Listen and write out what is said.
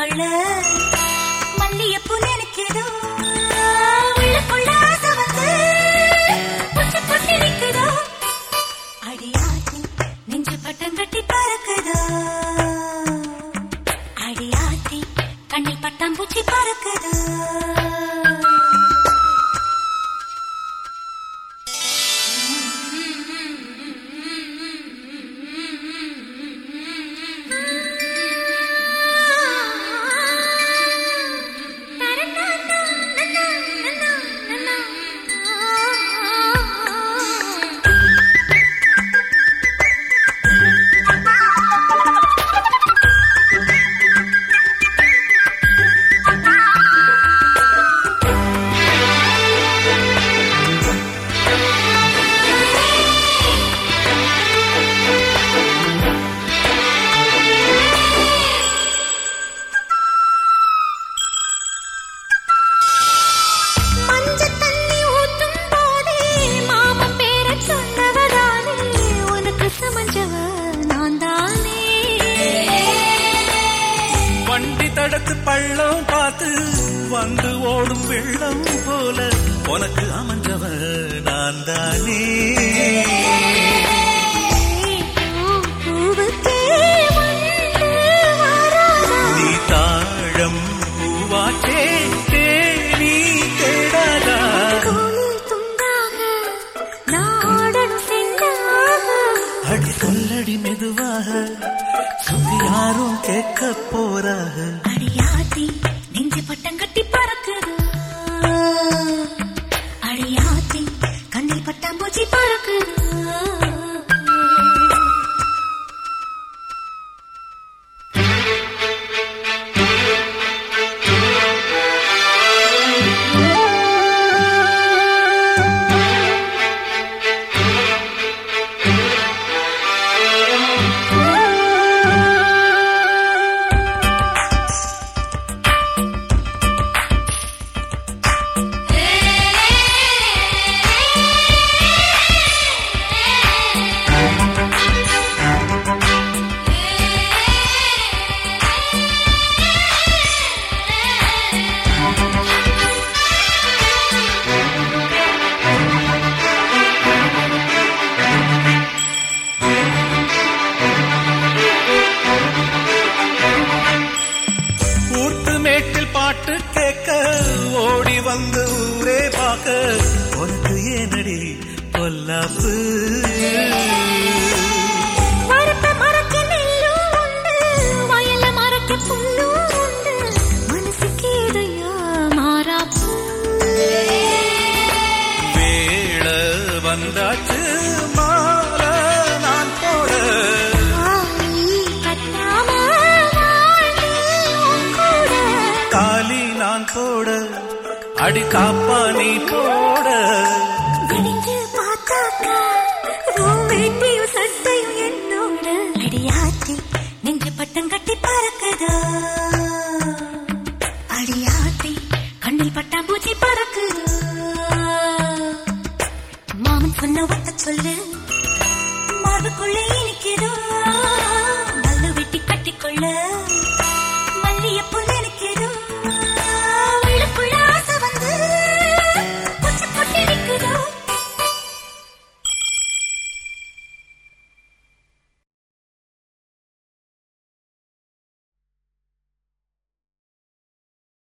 கொள்ள மல்லியப்பூ நினைக்குதோ உள்ளுக்குள்ள ஆசை வந்து புச்சு புட்டு நிற்குதோ அடியாத்தி நெஞ்சு பட்டம் கட்டி பறக்குதோ அடியாத்தி கண்ணில் பட்டம் பூச்சி பறக்குதோ பள்ளம் பார்த்து வந்து ஓடும் வெள்ளம் போல உனக்கு அமைஞ்சவ நான் தானே நீ தாழம் பூவாச்சே நீ தேடாதா அடி சொல்லடி மெதுவாக சுத்தி யாரும் கேட்க போறாக அடியாத்தி நெஞ்சு பட்டம் கட்டி பறக்குது அடியாத்தி கண்ணில் பட்டம் பூச்சி பறக்குது பாட்டு கேட்க ஓடி வந்து ஊரே பார்க்க உனக்கு ஏனடி பொல்லாப்பு வேள வந்தாச்சு மால நான் போட காலி நான் போட அடி காப்பா நீ போட சட்டையும் என்னோட அடியாத்தி நெஞ்சு பட்டம் கட்டி பறக்குதோ அடியாத்தி கண்ணில் பட்டாம்பூச்சி